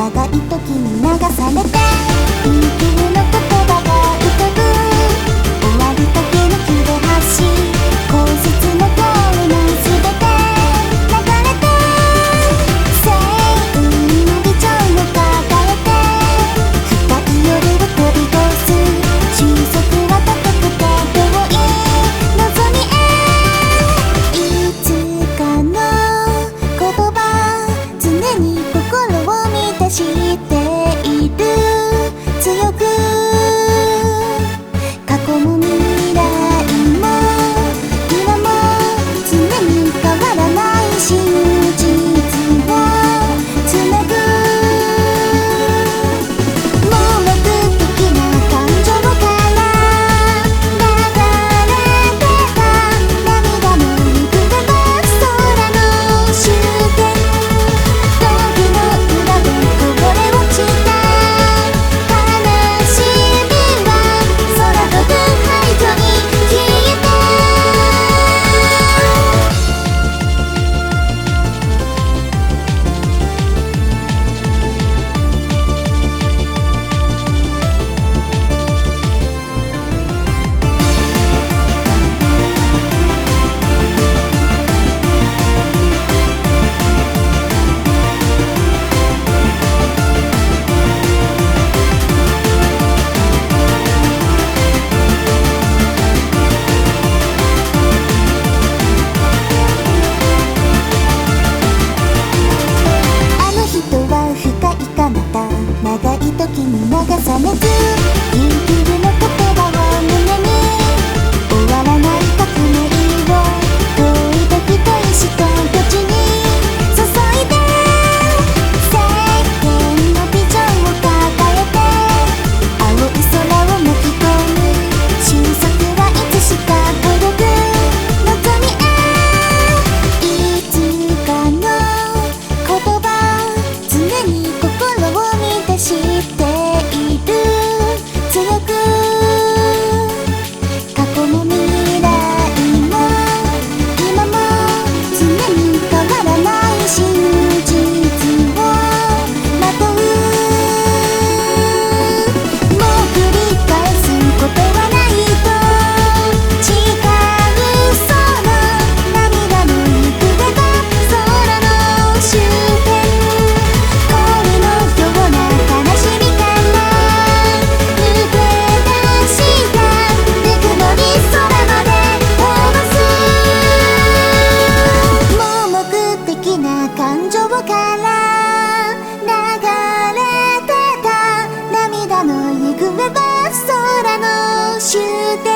長い時に流されて悠久の言葉が浮かぶ終わりかけの切れ端口実の通りの全て流れて星雲の微塵を抱えて深い夜を飛び越す収束は高くて遠い望みへいつかの言葉常に心を満たしている強く過去も未来も今も常に変わらない真実をつなぐ盲目的な感情から流れ出た涙の行方は空の終点時の裏でこぼれ落ちた悲しみは空飛ぶ廃墟に消えてあの人は深い彼方長い時に流されず悠久の言葉を胸に終わらない革命を遠い時と石と土地に注いで世間のビジョンを抱えて青い空を巻き込む収束はいつしか届く望みへいつかの言葉常に心を満たしている強く過去も未来も今も常に変わらない真実をまとうもう繰り返すことはないと誓うその涙の行方が空の終点氷のような悲しみから抜け出したぬくもり空まで飛ばす盲目的な感情から流れ出た涙の行方は空の終点